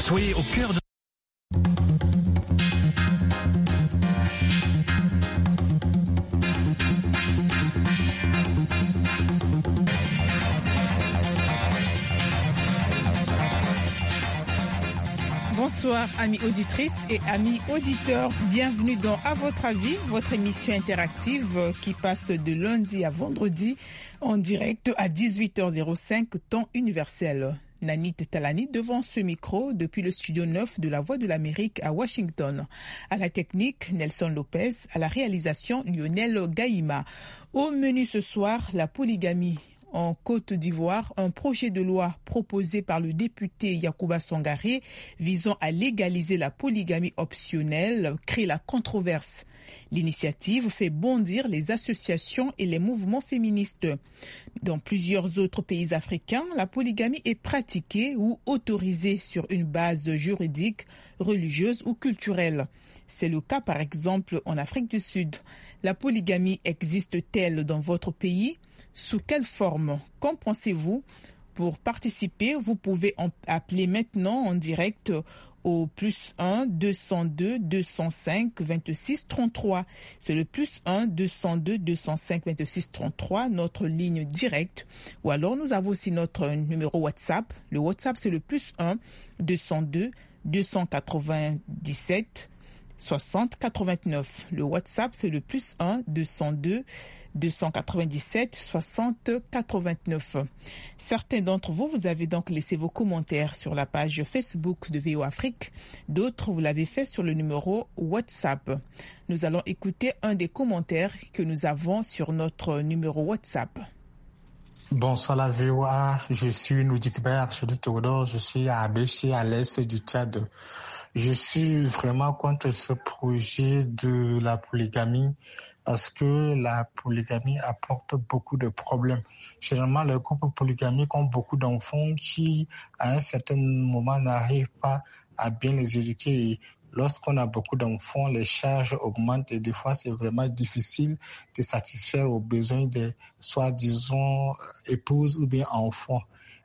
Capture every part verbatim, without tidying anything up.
Soyez au cœur de... Bonsoir amis auditrices et amis auditeurs, bienvenue dans À votre avis, votre émission interactive qui passe de lundi à vendredi en direct à dix-huit heures cinq temps universel. Nanit Talani devant ce micro depuis le studio neuf de la Voix de l'Amérique à Washington. À la technique, Nelson Lopez, à la réalisation, Lionel Gaïma. Au menu ce soir, la polygamie. En Côte d'Ivoire, un projet de loi proposé par le député Yacouba Sangaré visant à légaliser la polygamie optionnelle crée la controverse. L'initiative fait bondir les associations et les mouvements féministes. Dans plusieurs autres pays africains, la polygamie est pratiquée ou autorisée sur une base juridique, religieuse ou culturelle. C'est le cas par exemple en Afrique du Sud. La polygamie existe-t-elle dans votre pays ? Sous quelle forme? Qu'en pensez-vous? Pour participer, vous pouvez en appeler maintenant en direct au plus un deux cent deux deux cent cinq vingt-six trente-trois. C'est le plus un deux cent deux deux cent cinq vingt-six trente-trois, notre ligne directe. Ou alors nous avons aussi notre numéro WhatsApp. Le WhatsApp c'est le plus un deux cent deux deux cent quatre-vingt-dix-sept soixante quatre-vingt-neuf. Le WhatsApp c'est le plus un deux cent deux deux cent quatre-vingt-dix-sept soixante quatre-vingt-neuf. Certains d'entre vous, vous avez donc laissé vos commentaires sur la page Facebook de V O Afrique. D'autres, vous l'avez fait sur le numéro WhatsApp. Nous allons écouter un des commentaires que nous avons sur notre numéro WhatsApp. Bonsoir la V O A, je suis Nouditibert Archiduc Théodore, je suis à Abéché, à l'est du Tchad. Je suis vraiment contre ce projet de la polygamie parce que la polygamie apporte beaucoup de problèmes. Généralement, les couples polygamiques ont beaucoup d'enfants qui, à un certain moment, n'arrivent pas à bien les éduquer. Et lorsqu'on a beaucoup d'enfants, les charges augmentent et des fois, c'est vraiment difficile de satisfaire aux besoins des soi-disant épouses ou bien enfants.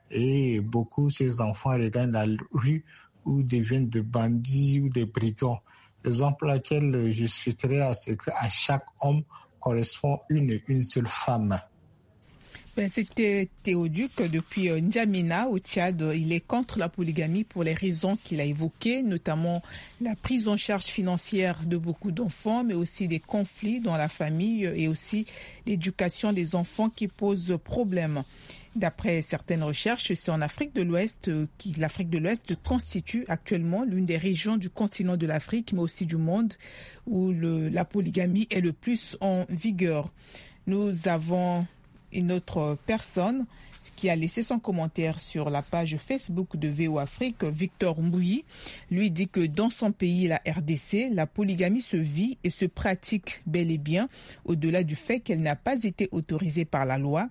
Et beaucoup de ces enfants regagnent la rue ou deviennent des bandits ou des brigands. Raison pour laquelle je souhaiterais à ce qu'à chaque homme correspond une, une seule femme. Ben, c'était Théoduc depuis N'Djamena au Tchad. Il est contre la polygamie pour les raisons qu'il a évoquées, notamment la prise en charge financière de beaucoup d'enfants, mais aussi des conflits dans la famille et aussi l'éducation des enfants qui posent problème. D'après certaines recherches, c'est en Afrique de l'Ouest qui l'Afrique de l'Ouest constitue actuellement l'une des régions du continent de l'Afrique, mais aussi du monde, où le, la polygamie est le plus en vigueur. Nous avons une autre personne qui a laissé son commentaire sur la page Facebook de V O Afrique, Victor Mbouyi. Lui dit que dans son pays, la R D C, la polygamie se vit et se pratique bel et bien, au-delà du fait qu'elle n'a pas été autorisée par la loi,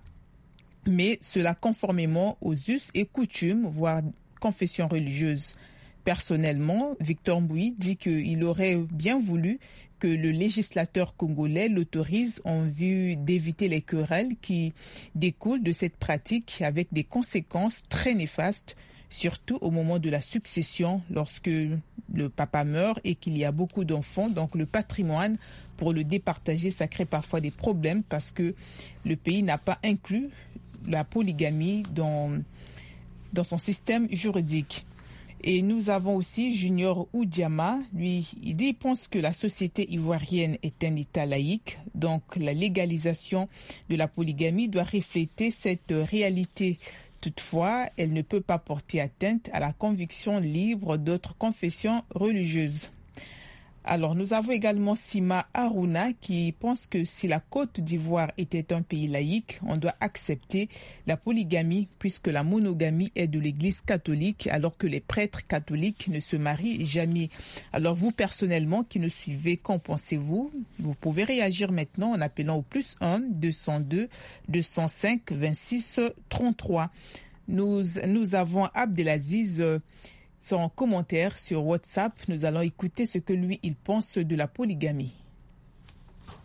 mais cela conformément aux us et coutumes, voire confessions religieuses. Personnellement, Victor Mbouyi dit qu'il aurait bien voulu que le législateur congolais l'autorise en vue d'éviter les querelles qui découlent de cette pratique avec des conséquences très néfastes, surtout au moment de la succession, lorsque le papa meurt et qu'il y a beaucoup d'enfants. Donc le patrimoine, pour le départager, ça crée parfois des problèmes parce que le pays n'a pas inclus la polygamie dans, dans son système juridique. Et nous avons aussi Junior Oudiama. Lui, il dit, il pense que la société ivoirienne est un État laïque, donc la légalisation de la polygamie doit refléter cette réalité. Toutefois, elle ne peut pas porter atteinte à la conviction libre d'autres confessions religieuses. Alors, nous avons également Sima Aruna qui pense que si la Côte d'Ivoire était un pays laïque, on doit accepter la polygamie puisque la monogamie est de l'Église catholique alors que les prêtres catholiques ne se marient jamais. Alors, vous personnellement qui nous suivez, qu'en pensez-vous? Vous pouvez réagir maintenant en appelant au plus un deux cent deux deux cent cinq vingt-six trente-trois. Nous, nous avons Abdelaziz euh, son commentaire sur WhatsApp. Nous allons écouter ce que lui, il pense de la polygamie.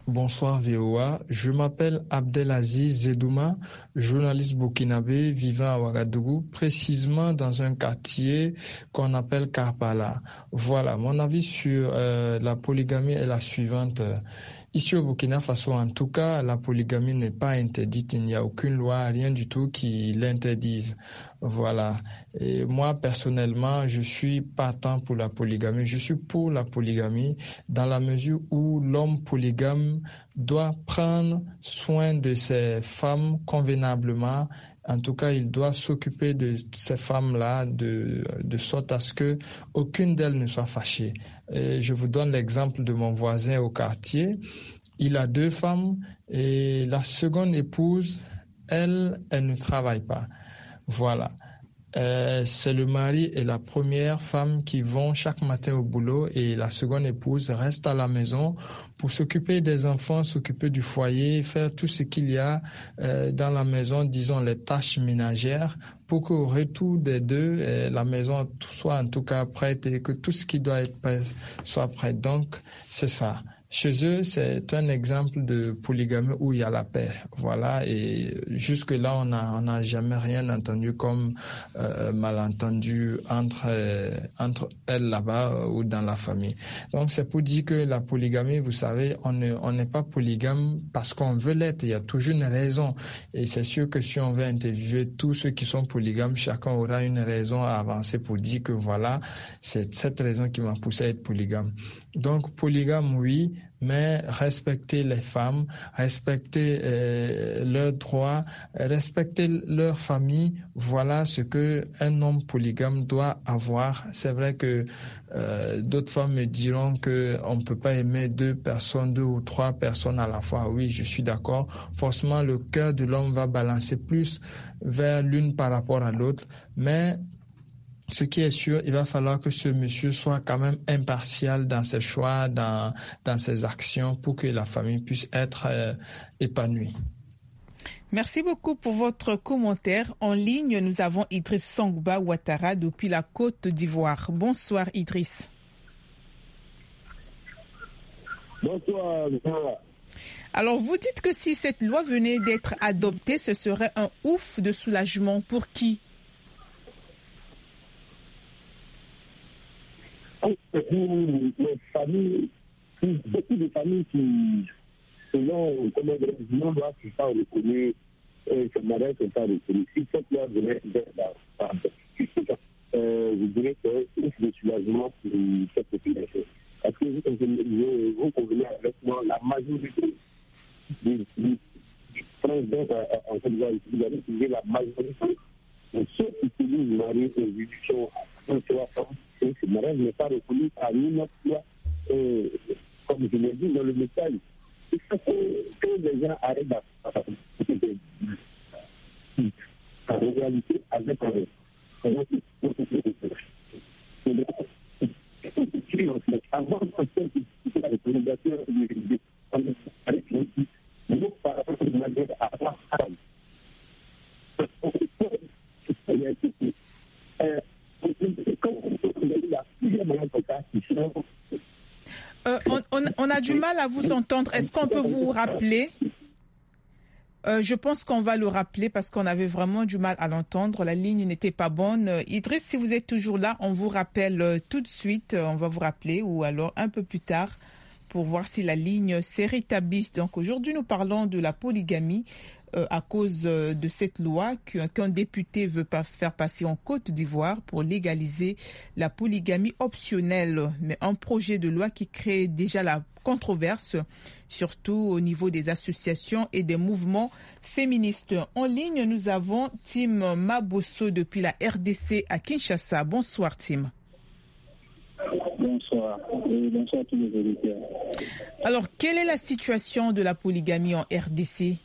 Bonsoir V O A, je m'appelle Abdelaziz Zedouma, journaliste burkinabé vivant à Ouagadougou, précisément dans un quartier qu'on appelle Karpala. Voilà, mon avis sur euh, la polygamie est la suivante. Ici au Burkina Faso, en tout cas, la polygamie n'est pas interdite. Il n'y a aucune loi, rien du tout qui l'interdise. Voilà. Et moi, personnellement, je suis partant pour la polygamie. Je suis pour la polygamie dans la mesure où l'homme polygame doit prendre soin de ses femmes convenablement. En tout cas, il doit s'occuper de ces femmes-là de, de sorte à ce que aucune d'elles ne soit fâchée. Et je vous donne l'exemple de mon voisin au quartier. Il a deux femmes et la seconde épouse, elle, elle ne travaille pas. Voilà. Euh, c'est le mari et la première femme qui vont chaque matin au boulot et la seconde épouse reste à la maison pour s'occuper des enfants, s'occuper du foyer, faire tout ce qu'il y a euh, dans la maison, disons les tâches ménagères, pour qu'au retour des deux, euh, la maison soit en tout cas prête et que tout ce qui doit être prêt soit prêt. Donc, c'est ça. Chez eux, c'est un exemple de polygamie où il y a la paix. Voilà, et jusque-là, on n'a on a jamais rien entendu comme euh, malentendu entre, euh, entre elles là-bas euh, ou dans la famille. Donc, c'est pour dire que la polygamie, vous savez, on ne, on n'est pas polygame parce qu'on veut l'être. Il y a toujours une raison. Et c'est sûr que si on veut interviewer tous ceux qui sont polygames, chacun aura une raison à avancer pour dire que voilà, c'est cette raison qui m'a poussé à être polygame. Donc, polygame, oui, mais respecter les femmes, respecter euh, leurs droits, respecter leur famille, voilà ce que un homme polygame doit avoir. C'est vrai que euh, d'autres femmes me diront que on ne peut pas aimer deux personnes, deux ou trois personnes à la fois. Oui, je suis d'accord. Forcément, le cœur de l'homme va balancer plus vers l'une par rapport à l'autre, mais ce qui est sûr, il va falloir que ce monsieur soit quand même impartial dans ses choix, dans, dans ses actions, pour que la famille puisse être euh, épanouie. Merci beaucoup pour votre commentaire. En ligne, nous avons Idriss Songba Ouattara depuis la Côte d'Ivoire. Bonsoir Idriss. Bonsoir. Alors, vous dites que si cette loi venait d'être adoptée, ce serait un ouf de soulagement. Pour qui? Pour les familles, beaucoup de familles qui, selon comment non doit se faire reconnaître, ce mariage ne sont pas reconnus. Si cette loi venait d'être adoptée, je dirais que c'est un soulagement pour cette population. Parce que vous convenez avec moi, la majorité des présidents en Côte d'Ivoire, vous avez trouvé la majorité de ceux qui se disent mariés aux institutions en trois femmes, et ce mariage n'est pas reconnu par une autre loi, comme je l'ai dit dans le message. Il faut que les gens arrivent à en réalité avec un avant de la recommandation de nous par rapport à la guerre à la femme. Euh, on, on, on a du mal à vous entendre. Est-ce qu'on peut vous rappeler? Euh, je pense qu'on va le rappeler parce qu'on avait vraiment du mal à l'entendre. La ligne n'était pas bonne. Euh, Idriss, si vous êtes toujours là, on vous rappelle euh, tout de suite. Euh, on va vous rappeler ou alors un peu plus tard pour voir si la ligne s'est rétablie. Donc aujourd'hui, nous parlons de la polygamie euh, à cause euh, de cette loi qu'un, qu'un député veut pas faire passer en Côte d'Ivoire pour légaliser la polygamie optionnelle. Mais un projet de loi qui crée déjà la controverse, surtout au niveau des associations et des mouvements féministes. En ligne, nous avons Tim Mabosso depuis la R D C à Kinshasa. Bonsoir Tim. Bonsoir. Et bonsoir à tous les auditeurs. Alors, quelle est la situation de la polygamie en R D C?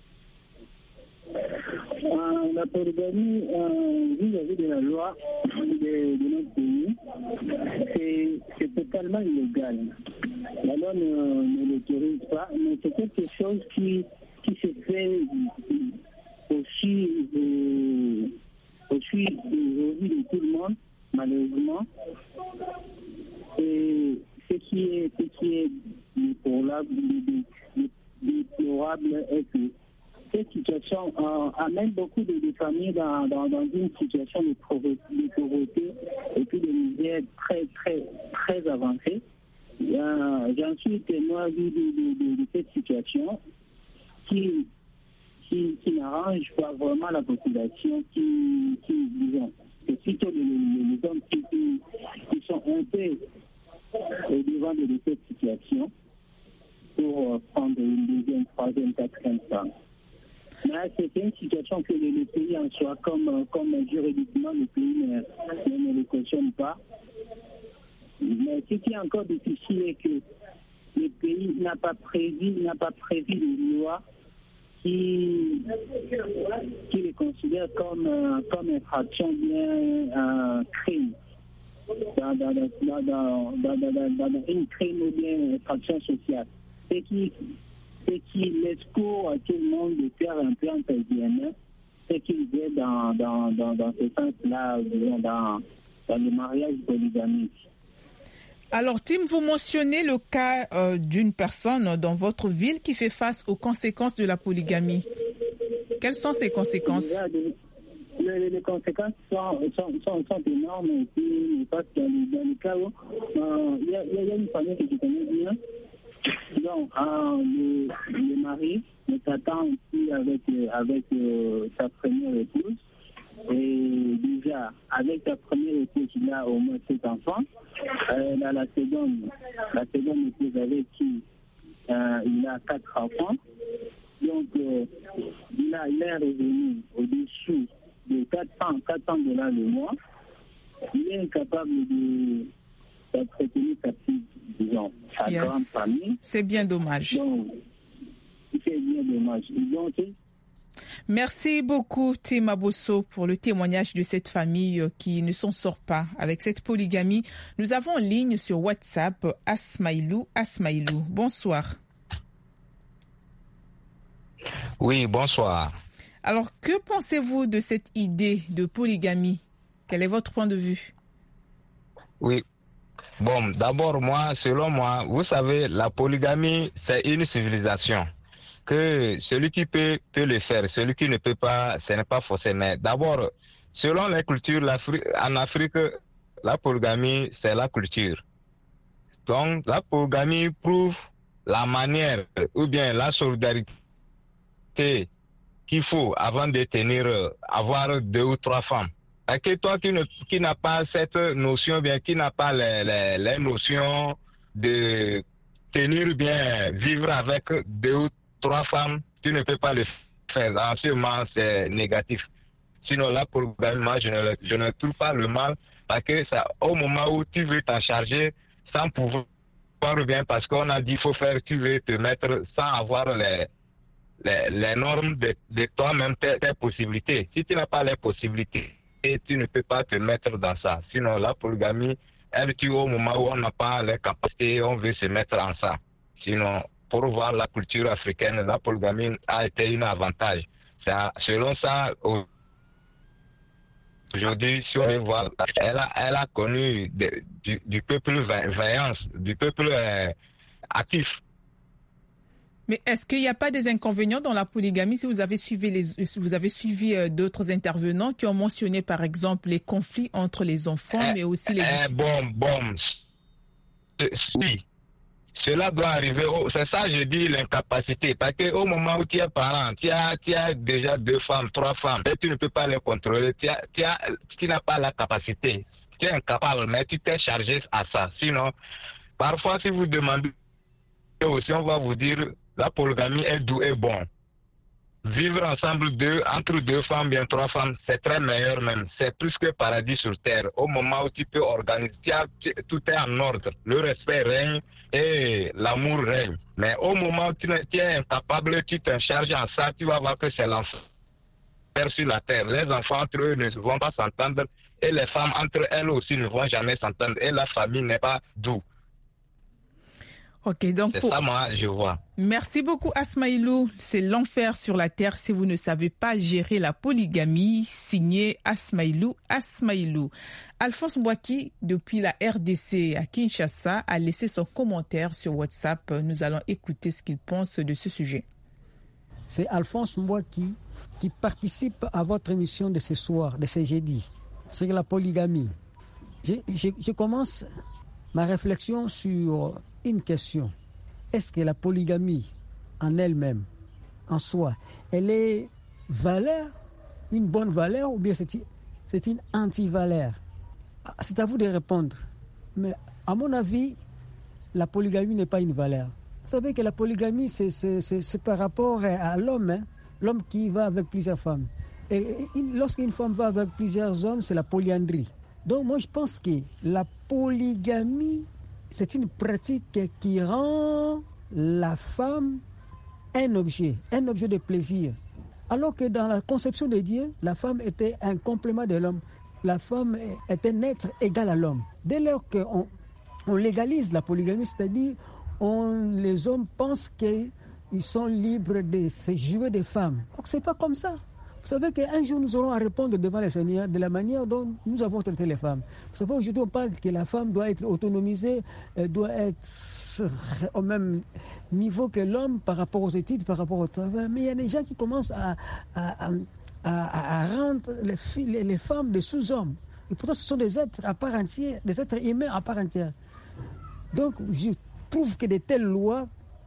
Euh, la polygamie, euh, vis-à-vis de la loi de, de notre pays, c'est, c'est totalement illégal. La loi ne, ne l'autorise pas, mais c'est quelque chose qui, qui se fait aussi, euh, aussi au vu de tout le monde, malheureusement. Et ce qui est, ce qui est pour là, de, de, déplorable est que cette situation euh, amène beaucoup de, de familles dans, dans, dans une situation de pauvreté, de pauvreté et puis de misère très, très, très avancée. Euh, j'en suis témoin de, de, de, de cette situation qui, qui, qui n'arrange pas vraiment la population, qui, qui disons, c'est plutôt les, les, les hommes qui, qui, qui sont un peu au devant de cette situation pour prendre une deuxième, troisième, quatrième femme. Mais c'est une situation que le, le pays en soi, comme, comme juridiquement, le pays ne, ne, ne le cautionne pas. Mais ce qui est encore difficile est que le pays n'a pas prévu, n'a pas prévu de loi qui, qui le considère comme, comme infraction bien euh, crime. Dans, dans, dans, dans, dans, dans, dans, dans une crime ou bien infraction sociale. Ce qui, ce qui laisse pour à tout le monde de faire un plan quotidien, ce qui est dans, dans, dans, dans ce sens-là, dans, dans le mariage polygamique. Alors, Tim, vous mentionnez le cas euh, d'une personne dans votre ville qui fait face aux conséquences de la polygamie. Quelles sont ces conséquences? Les, les conséquences sont, sont, sont, sont énormes. Et puis, parce que dans le cas où euh, il y, a, il y a une famille que je connais bien, donc euh, le, le mari ne s'attend aussi avec, avec euh, sa première épouse. Et déjà, avec sa première épouse, il a au moins sept enfants. Euh, là, la seconde, la seconde épouse avec qui euh, il a quatre enfants. Donc, euh, il, a, il est revenu au-dessus de quatre cents dollars le mois. Il est incapable de d'entretenir sa petite, disons, sa yes. grande famille. C'est bien dommage. Donc, c'est bien dommage. Donc, merci beaucoup, Tim Abosso, pour le témoignage de cette famille qui ne s'en sort pas avec cette polygamie. Nous avons en ligne sur WhatsApp Asmaïlou. Asmaïlou, bonsoir. Oui, bonsoir. Alors, que pensez-vous de cette idée de polygamie? Quel est votre point de vue? Oui. Bon, d'abord, moi, selon moi, vous savez, la polygamie, c'est une civilisation. Que celui qui peut, peut le faire, celui qui ne peut pas, ce n'est pas forcément. D'abord, selon les cultures, en Afrique, la polygamie, c'est la culture. Donc, la polygamie prouve la manière ou bien la solidarité qu'il faut avant de tenir, avoir deux ou trois femmes. Et que toi qui, ne, qui n'as pas cette notion, bien qui n'a pas les, les, les notions de tenir bien, vivre avec deux ou trois femmes, tu ne peux pas le faire. En ce moment, c'est négatif. Sinon, là, pour moi, je ne, je ne trouve pas le mal, parce que ça, au moment où tu veux t'en charger, sans pouvoir bien, parce qu'on a dit qu'il faut faire, tu veux te mettre sans avoir les, les, les normes de, de toi-même, tes, tes possibilités. Si tu n'as pas les possibilités, et tu ne peux pas te mettre dans ça. Sinon, la polygamie, elle tue au moment où on n'a pas les capacités, on veut se mettre en ça. Sinon, pour voir la culture africaine, la polygamie a été un avantage. Ça, selon ça, aujourd'hui, si on veut voir, elle a, elle a connu de, du, du peuple vaillant, du peuple euh, actif. Mais est-ce qu'il n'y a pas des inconvénients dans la polygamie? Si vous avez suivi, les, vous avez suivi euh, d'autres intervenants qui ont mentionné, par exemple, les conflits entre les enfants, euh, mais aussi les... Euh, bon, bon, oui. Cela doit arriver, au, c'est ça je dis l'incapacité, parce qu'au moment où tu es parent, tu as, tu as déjà deux femmes, trois femmes, et tu ne peux pas les contrôler, tu, as, tu, as, tu n'as pas la capacité, tu es incapable, mais tu t'es chargé à ça. Sinon, parfois si vous demandez aussi, on va vous dire, la polygamie est doux et bon. Vivre ensemble deux, entre deux femmes, bien trois femmes, c'est très meilleur même. C'est plus que paradis sur terre. Au moment où tu peux organiser, tu as, tu, tout est en ordre. Le respect règne et l'amour règne. Mais au moment où tu, tu es incapable, tu t'en charges en ça, tu vas voir que c'est l'enfer sur la terre. Les enfants entre eux ne vont pas s'entendre et les femmes entre elles aussi ne vont jamais s'entendre. Et la famille n'est pas douce. Ok, donc c'est pour... ça, moi, je vois. Merci beaucoup, Asmaïlou. C'est l'enfer sur la terre si vous ne savez pas gérer la polygamie. Signé Asmaïlou. Asmaïlou. Alphonse Boaki, depuis la R D C à Kinshasa, a laissé son commentaire sur WhatsApp. Nous allons écouter ce qu'il pense de ce sujet. c'est Alphonse Mboua qui, qui participe à votre émission de ce soir, de ce jeudi, sur la polygamie. Je, je, je commence ma réflexion sur une question. Est-ce que la polygamie en elle-même, en soi, elle est valeur, une bonne valeur, ou bien c'est, c'est une anti-valeur? C'est à vous de répondre. Mais à mon avis, la polygamie n'est pas une valeur. Vous savez que la polygamie, c'est, c'est, c'est, c'est par rapport à l'homme, hein? L'homme qui va avec plusieurs femmes. Et, et lorsqu'une femme va avec plusieurs hommes, c'est la polyandrie. Donc moi, je pense que la polygamie, c'est une pratique qui rend la femme un objet, un objet de plaisir. Alors que dans la conception de Dieu, la femme était un complément de l'homme. La femme est un être égal à l'homme. Dès lors qu'on on légalise la polygamie, c'est-à-dire on, les hommes pensent qu'ils sont libres de se jouer des femmes. Donc c'est pas comme ça. Vous savez qu'un jour nous aurons à répondre devant le Seigneur de la manière dont nous avons traité les femmes. Vous savez, aujourd'hui on parle que la femme doit être autonomisée, elle doit être au même niveau que l'homme par rapport aux études, par rapport au travail. Mais il y a des gens qui commencent à, à, à, à, à rendre les, filles, les, les femmes des sous-hommes. Et pourtant ce sont des êtres à part entière, des êtres humains à part entière. Donc je trouve que de telles lois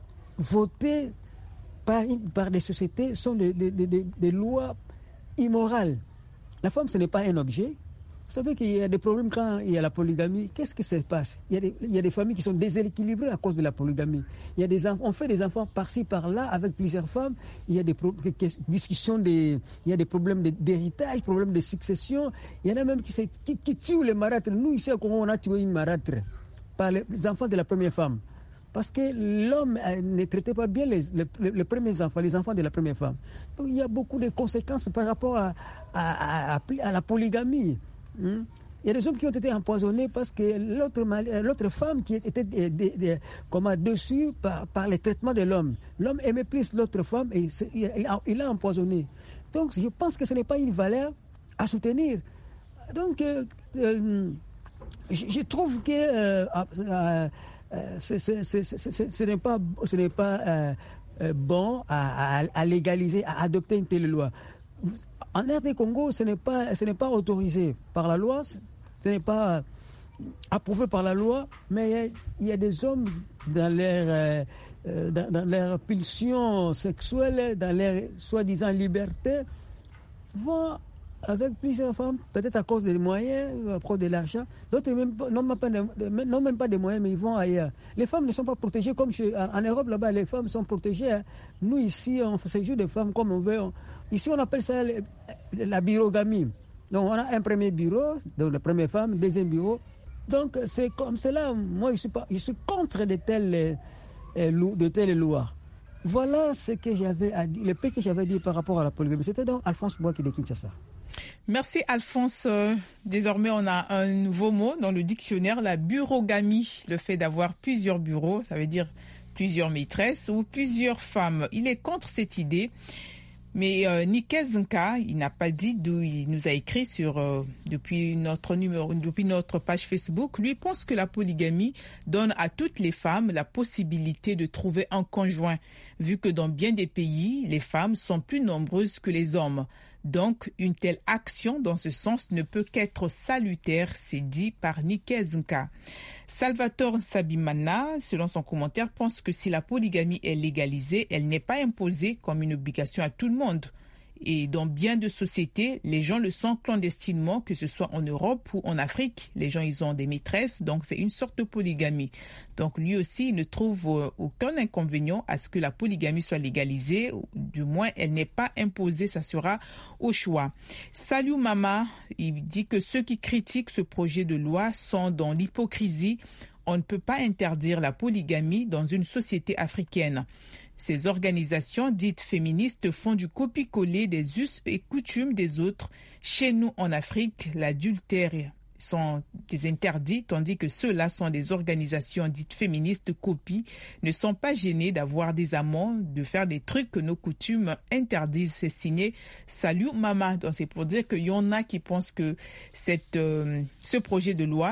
votées par, par des sociétés sont des, des, des, des lois immorales. La femme, ce n'est pas un objet. Vous savez qu'il y a des problèmes quand il y a la polygamie. Qu'est-ce qui se passe? Il y a des, il y a des familles qui sont déséquilibrées à cause de la polygamie. Il y a des, on fait des enfants par-ci, par-là, avec plusieurs femmes. Il y a des, pro, des discussions, des, il y a des problèmes d'héritage, problèmes de succession. Il y en a même qui, qui, qui tuent les marâtres. Nous, ici, on a tué une marâtre par les enfants de la première femme. Parce que l'homme ne traitait pas bien les, les, les premiers enfants, les enfants de la première femme. Donc il y a beaucoup de conséquences par rapport à, à, à, à la polygamie. Hmm? Il y a des hommes qui ont été empoisonnés parce que l'autre, l'autre femme qui était de, de, de, comment, dessus par, par les traitements de l'homme. L'homme aimait plus l'autre femme et il a, il a empoisonné. Donc je pense que ce n'est pas une valeur à soutenir. Donc euh, euh, je, je trouve que... Euh, euh, Euh, c'est, c'est, c'est, c'est, c'est, ce n'est pas, ce n'est pas euh, euh, bon à, à, à légaliser, à adopter une telle loi. En R D Congo, ce n'est pas, ce n'est pas autorisé par la loi, ce n'est pas approuvé par la loi, mais il y a, il y a des hommes dans leur, euh, dans, dans leur pulsion sexuelle, dans leur soi-disant liberté, vont avec plusieurs femmes, peut-être à cause des moyens, à cause de l'argent. D'autres n'ont même pas de, n'ont même pas de moyens, mais ils vont ailleurs. Les femmes ne sont pas protégées comme chez, en, en Europe, là-bas, les femmes sont protégées. Hein. Nous, ici, on fait séjour des femmes comme on veut. On, ici, on appelle ça le, la birogamie. Donc, on a un premier bureau, donc la première femme, deuxième bureau. Donc, c'est comme cela. Moi, je suis, pas, je suis contre de telles, de telles lois. Voilà ce que j'avais à dire, le peu que j'avais dit par rapport à la polygamie. C'était donc Alphonse Mboua qui de Kinshasa. Merci Alphonse. Désormais, on a un nouveau mot dans le dictionnaire, la burogamie, le fait d'avoir plusieurs bureaux, ça veut dire plusieurs maîtresses ou plusieurs femmes. Il est contre cette idée, mais euh, Nikezunka, il n'a pas dit d'où il nous a écrit sur euh, depuis notre numéro, depuis notre page Facebook. Lui pense que la polygamie donne à toutes les femmes la possibilité de trouver un conjoint, vu que dans bien des pays, les femmes sont plus nombreuses que les hommes. Donc, une telle action dans ce sens ne peut qu'être salutaire, c'est dit par Nikezunka. Salvatore Sabimana, selon son commentaire, pense que si la polygamie est légalisée, elle n'est pas imposée comme une obligation à tout le monde. Et dans bien de sociétés, les gens le sont clandestinement, que ce soit en Europe ou en Afrique. Les gens, ils ont des maîtresses, donc c'est une sorte de polygamie. Donc lui aussi, il ne trouve aucun inconvénient à ce que la polygamie soit légalisée. Du moins, elle n'est pas imposée, ça sera au choix. Salut Mama, il dit que ceux qui critiquent ce projet de loi sont dans l'hypocrisie. On ne peut pas interdire la polygamie dans une société africaine. Ces organisations dites féministes font du copie-coller des us et coutumes des autres. Chez nous, en Afrique, l'adultère sont des interdits, tandis que ceux-là sont des organisations dites féministes copies, ne sont pas gênés d'avoir des amants, de faire des trucs que nos coutumes interdisent. C'est signé Salut Mama. Donc c'est pour dire qu'il y en a qui pensent que cette, euh, ce projet de loi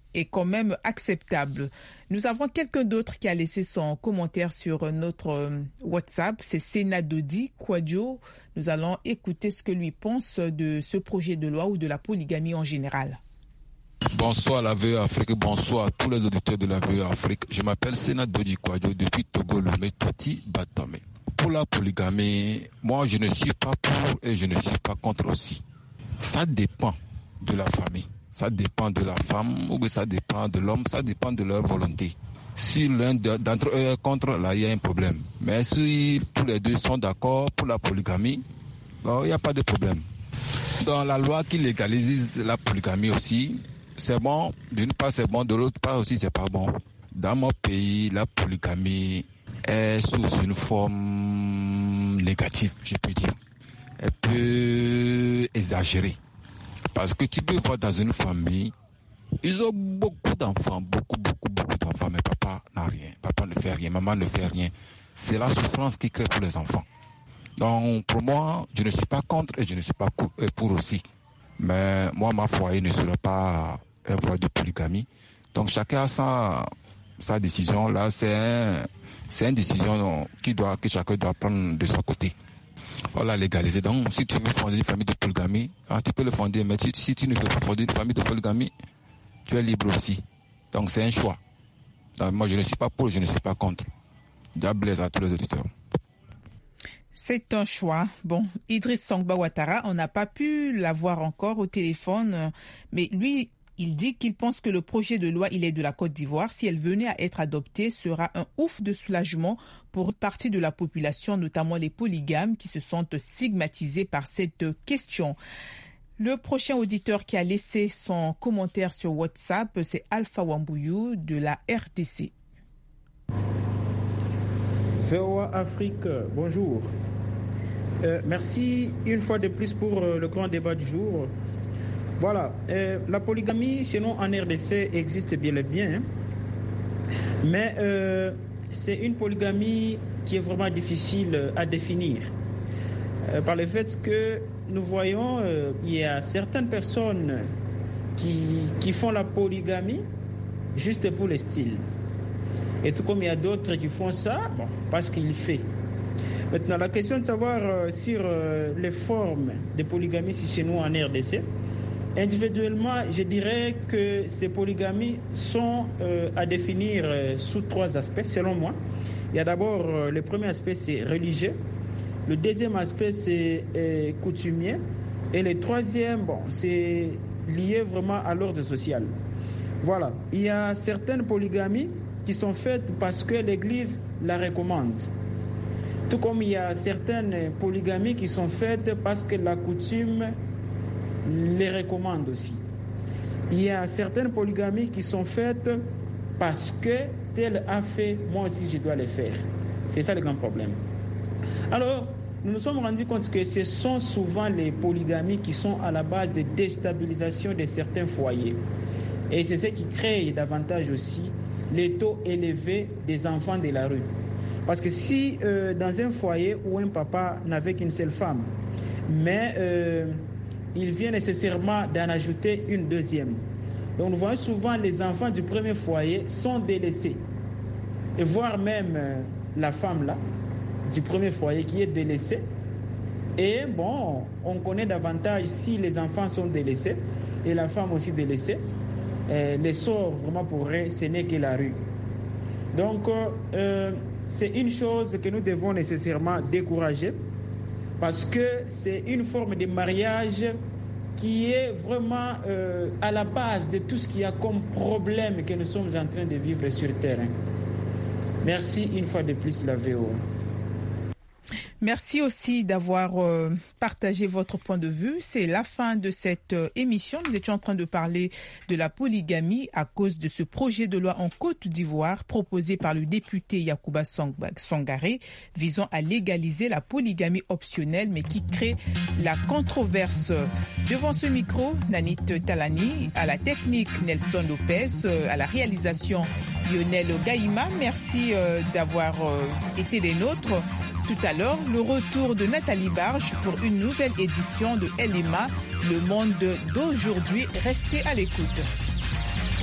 est quand même acceptable. Nous avons quelqu'un d'autre qui a laissé son commentaire sur notre WhatsApp, c'est Senadodi Kwadjo. Nous allons écouter ce que lui pense de ce projet de loi ou de la polygamie en général. Bonsoir la V E Afrique, bonsoir à tous les auditeurs de la V E Afrique. Je m'appelle Senadodi Kwadjo depuis Togo, Lomé, Tati, Batame. Pour la polygamie, moi je ne suis pas pour et je ne suis pas contre aussi. Ça dépend de la famille. Ça dépend de la femme ou ça dépend de l'homme, ça dépend de leur volonté. Si l'un d'entre eux est contre, là, il y a un problème. Mais si tous les deux sont d'accord pour la polygamie, il n'y a pas de problème. Dans la loi qui légalise la polygamie aussi, c'est bon. D'une part, c'est bon. De l'autre part aussi, c'est pas bon. Dans mon pays, la polygamie est sous une forme négative, je peux dire. Elle peut exagérer. Parce que tu peux voir dans une famille, ils ont beaucoup d'enfants, beaucoup, beaucoup, beaucoup d'enfants, mais papa n'a rien. Papa ne fait rien, maman ne fait rien. C'est la souffrance qui crée pour les enfants. Donc, pour moi, je ne suis pas contre et je ne suis pas pour aussi. Mais moi, ma foyer ne serait pas un foyer de polygamie. Donc, chacun a sa, sa décision. Là, c'est, un, c'est une décision qui doit, que chacun doit prendre de son côté. On l'a légalisé. Donc, si tu veux fonder une famille de polygamie, hein, tu peux le fonder. Mais si, si tu ne peux pas fonder une famille de polygamie, tu es libre aussi. Donc, c'est un choix. Donc, moi, je ne suis pas pour, je ne suis pas contre. Diable à tous les auditeurs. C'est un choix. Bon, Idriss Sangba Ouattara, on n'a pas pu l'avoir encore au téléphone, mais lui, il dit qu'il pense que le projet de loi, il est de la Côte d'Ivoire. Si elle venait à être adoptée, sera un ouf de soulagement pour une partie de la population, notamment les polygames qui se sentent stigmatisés par cette question. Le prochain auditeur qui a laissé son commentaire sur WhatsApp, c'est Alpha Wambouyou de la R D C. V O A Afrique, bonjour. Euh, merci une fois de plus pour euh, le grand débat du jour. Voilà, euh, la polygamie chez nous en R D C existe bien et bien, hein. mais euh, c'est une polygamie qui est vraiment difficile à définir. Euh, par le fait que nous voyons, euh, il y a certaines personnes qui, qui font la polygamie juste pour le style. Et tout comme il y a d'autres qui font ça, bon, parce qu'il fait. Maintenant, la question de savoir euh, sur euh, les formes de polygamie si chez nous en R D C, individuellement, je dirais que ces polygamies sont euh, à définir euh, sous trois aspects, selon moi. Il y a d'abord, euh, le premier aspect, c'est religieux. Le deuxième aspect, c'est euh, coutumier. Et le troisième, bon, c'est lié vraiment à l'ordre social. Voilà. Il y a certaines polygamies qui sont faites parce que l'Église la recommande. Tout comme il y a certaines polygamies qui sont faites parce que la coutume les recommande aussi. Il y a certaines polygamies qui sont faites parce que tel a fait, moi aussi je dois les faire. C'est ça le grand problème. Alors, nous nous sommes rendus compte que ce sont souvent les polygamies qui sont à la base de déstabilisation de certains foyers. Et c'est ce qui crée davantage aussi les taux élevés des enfants de la rue. Parce que si euh, dans un foyer où un papa n'avait qu'une seule femme, mais euh, il vient nécessairement d'en ajouter une deuxième. Donc nous voyons souvent les enfants du premier foyer sont délaissés. Et voire même euh, la femme là, du premier foyer qui est délaissée. Et bon, on connaît davantage si les enfants sont délaissés et la femme aussi délaissée. Euh, les sorts vraiment pour eux, ce n'est que la rue. Donc euh, c'est une chose que nous devons nécessairement décourager parce que c'est une forme de mariage qui est vraiment euh, à la base de tout ce qu'il y a comme problème que nous sommes en train de vivre sur le terrain. Merci une fois de plus la V O A. Merci aussi d'avoir euh, partagé votre point de vue. C'est la fin de cette euh, émission. Nous étions en train de parler de la polygamie à cause de ce projet de loi en Côte d'Ivoire proposé par le député Yacouba Sangaré visant à légaliser la polygamie optionnelle mais qui crée la controverse. Devant ce micro, Nanit Talani, à la technique Nelson Lopez, euh, à la réalisation Lionel Gaïma. Merci euh, d'avoir euh, été des nôtres. Tout à l'heure, le retour de Nathalie Barge pour une nouvelle édition de L M A, le monde d'aujourd'hui. Restez à l'écoute.